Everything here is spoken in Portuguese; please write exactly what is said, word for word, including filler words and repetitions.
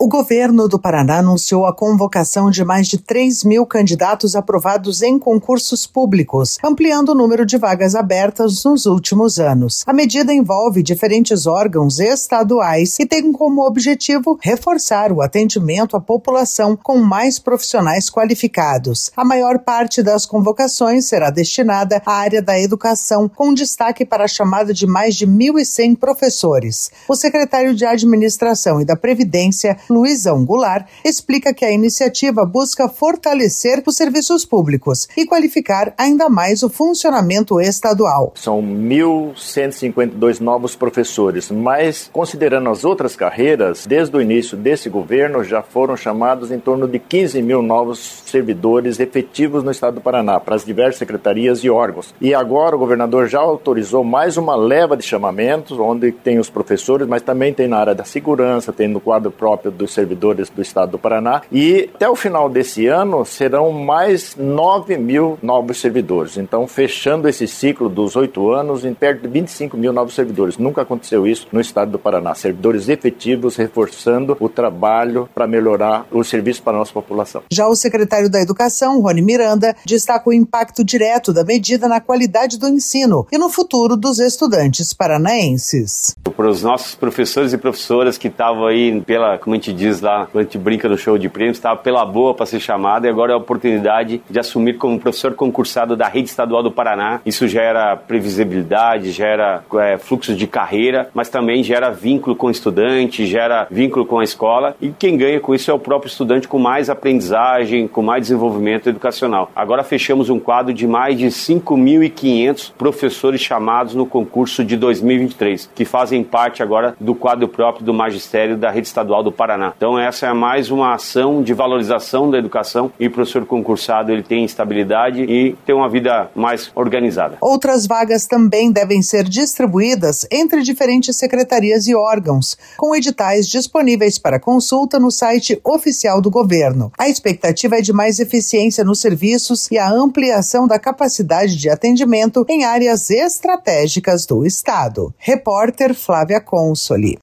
O governo do Paraná anunciou a convocação de mais de três mil candidatos aprovados em concursos públicos, ampliando o número de vagas abertas nos últimos anos. A medida envolve diferentes órgãos estaduais e tem como objetivo reforçar o atendimento à população com mais profissionais qualificados. A maior parte das convocações será destinada à área da educação, com destaque para a chamada de mais de mil e cem professores. O secretário de Administração e da Previdência, Luizão Goulart, explica que a iniciativa busca fortalecer os serviços públicos e qualificar ainda mais o funcionamento estadual. São mil cento e cinquenta e dois novos professores, mas considerando as outras carreiras, desde o início desse governo já foram chamados em torno de quinze mil novos servidores efetivos no estado do Paraná, para as diversas secretarias e órgãos. E agora o governador já autorizou mais uma leva de chamamentos, onde tem os professores, mas também tem na área da segurança, tem no quadro próprio dos servidores do estado do Paraná, e até o final desse ano serão mais nove mil novos servidores. Então, fechando esse ciclo dos oito anos, em perto de vinte e cinco mil novos servidores. Nunca aconteceu isso no estado do Paraná. Servidores efetivos reforçando o trabalho para melhorar o serviço para a nossa população. Já o secretário da Educação, Rony Miranda, destaca o impacto direto da medida na qualidade do ensino e no futuro dos estudantes paranaenses. Para os nossos professores e professoras que estavam aí pela, como a gente diz lá, quando a gente brinca no show de prêmios, estava pela boa para ser chamado, e agora é a oportunidade de assumir como professor concursado da Rede Estadual do Paraná. Isso gera previsibilidade, gera é, fluxo de carreira, mas também gera vínculo com o estudante, gera vínculo com a escola, e quem ganha com isso é o próprio estudante, com mais aprendizagem, com mais desenvolvimento educacional. Agora fechamos um quadro de mais de cinco mil e quinhentos professores chamados no concurso de dois mil e vinte e três, que fazem parte agora do quadro próprio do magistério da Rede Estadual do Paraná. Então essa é mais uma ação de valorização da educação, e o professor concursado ele tem estabilidade e tem uma vida mais organizada. Outras vagas também devem ser distribuídas entre diferentes secretarias e órgãos, com editais disponíveis para consulta no site oficial do governo. A expectativa é de mais eficiência nos serviços e a ampliação da capacidade de atendimento em áreas estratégicas do Estado. Repórter Flávia Consoli.